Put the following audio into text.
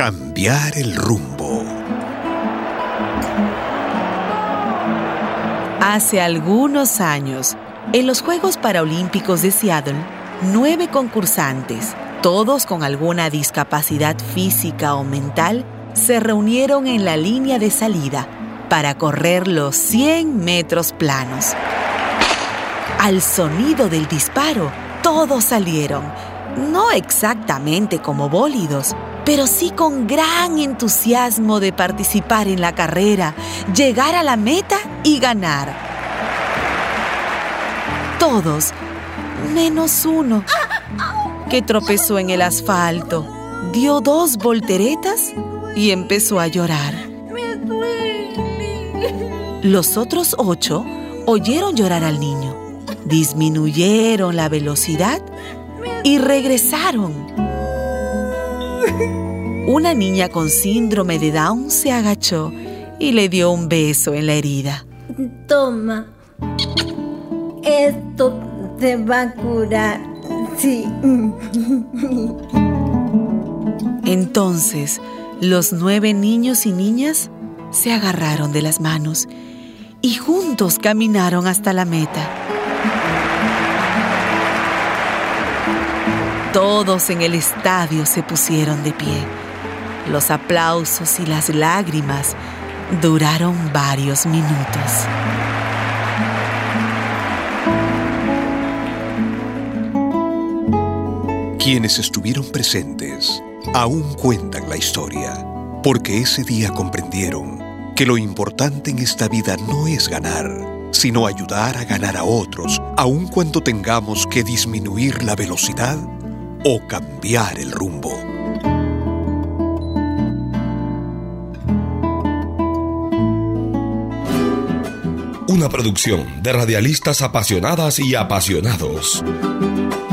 Cambiar el rumbo. Hace algunos años, en los Juegos Paralímpicos de Seattle, 9 concursantes, todos con alguna discapacidad física o mental, se reunieron en la línea de salida para correr los 100 metros planos. Al sonido del disparo, todos salieron, no exactamente como bólidos, pero sí con gran entusiasmo de participar en la carrera, llegar a la meta y ganar. Todos, menos uno, que tropezó en el asfalto, dio 2 volteretas y empezó a llorar. ¡Me duele! Los otros 8 oyeron llorar al niño, disminuyeron la velocidad y regresaron. Una niña con síndrome de Down se agachó y le dio un beso en la herida. Toma, esto te va a curar, sí. Entonces, los 9 niños y niñas se agarraron de las manos y juntos caminaron hasta la meta. Todos en el estadio se pusieron de pie. Los aplausos y las lágrimas duraron varios minutos. Quienes estuvieron presentes aún cuentan la historia, porque ese día comprendieron que lo importante en esta vida no es ganar, sino ayudar a ganar a otros, aun cuando tengamos que disminuir la velocidad o cambiar el rumbo. Una producción de radialistas apasionadas y apasionados.